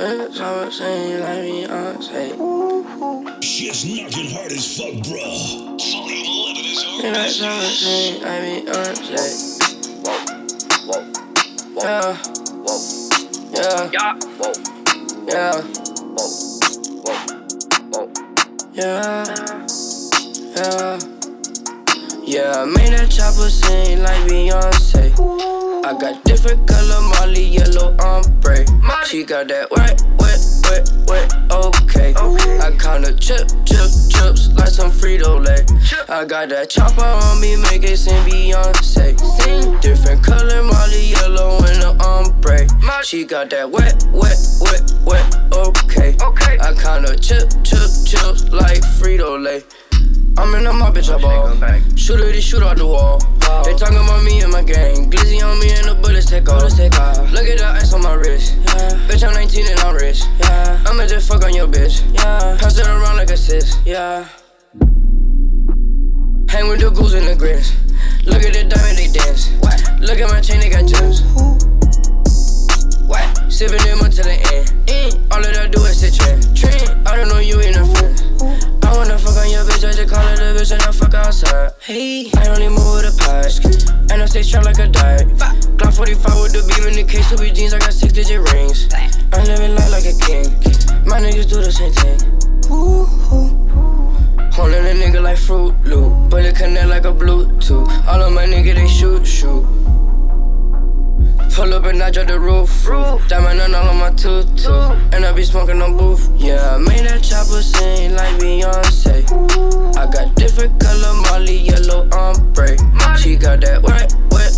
It's all sing like Beyonce. Shit's knocking hard as fuck, bro. Volume 11 is on. It's all sing like Beyonce. Yeah. Yeah. Yeah. Yeah. Yeah. Yeah, I made that chopper sing like Beyonce. I got different color Molly, yellow ombre. She got that wet, okay. I count the chips like some Frito-Lay. I got that chopper on me, make it sing Beyonce. Different color Molly, yellow and the ombre. She got that wet, okay. I count the chips like Frito-Lay. I'm in my bitch, I ball. Shooter, they shoot out the wall. They talking about me and my gang. Glizzy on me and the bullets take off. Look at the ice on my wrist. Bitch, I'm 19 and I'm rich. I'ma just fuck on your bitch. Pass it around like a sis. Hang with the ghouls and the grins. Look at the diamond, they dance. Look at my chain, they got gems. Sippin' them until the end. All that I do is sit trend. I don't know you ain't a friend. I wanna fuck on your bitch, I just call her the bitch and I fuck outside. Hey, I only move with a pipe, and I stay strapped like a diet. Glock 45 with the beam in the case, Louis jeans, I got 6-digit rings. I'm living life like a king. My niggas do the same thing. Holding a nigga like Fruit Loop, bullet connect like a Bluetooth. All of my niggas they shoot. Pull up and I drop the roof. Diamond on all of my tutu. And I be smoking on booth. Yeah, I made that chopper sing like Beyonce. I got different color Molly, yellow ombre. She got that wet,